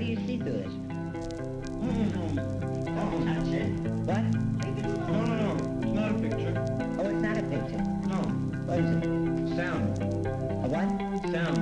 you see through this? Don't touch it. What? No. It's not a picture. Oh, it's not a picture. No. What is it? Sound. A what? Sound.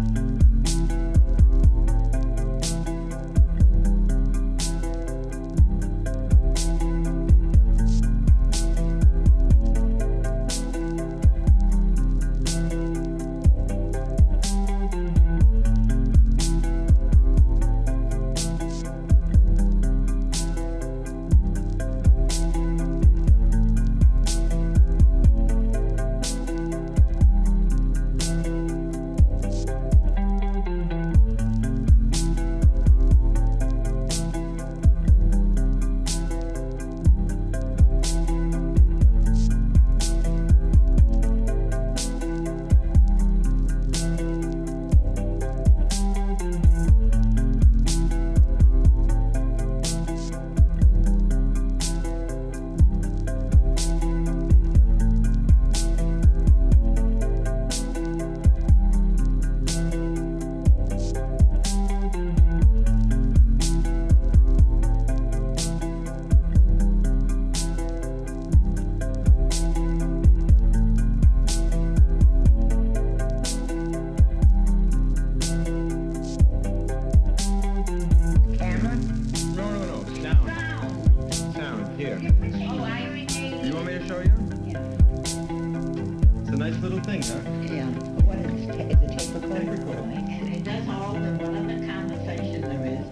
Camera? No. Sound. Sound. Here. Oh, I already. You want me to show you? Yeah. It's a nice little thing, huh? Yeah. What is it? Is it tape recorder? Tape recorder. And it does all the whatever conversation there is.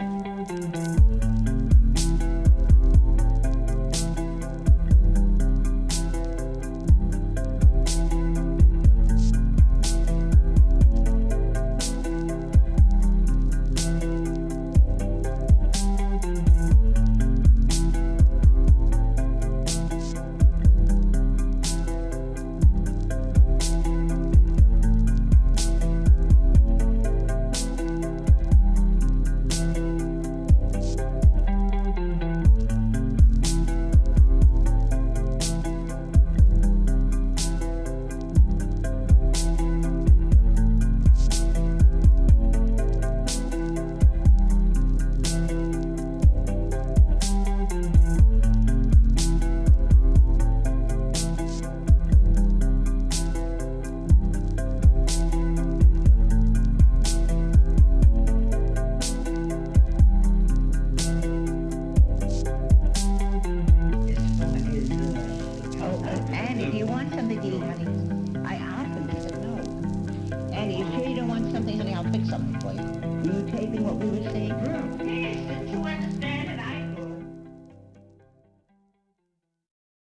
Annie, do you want something to eat, honey? I asked him, he said no. Annie, you sure you don't want something, honey? I'll fix something for you. Were you taping what we were saying? Yeah.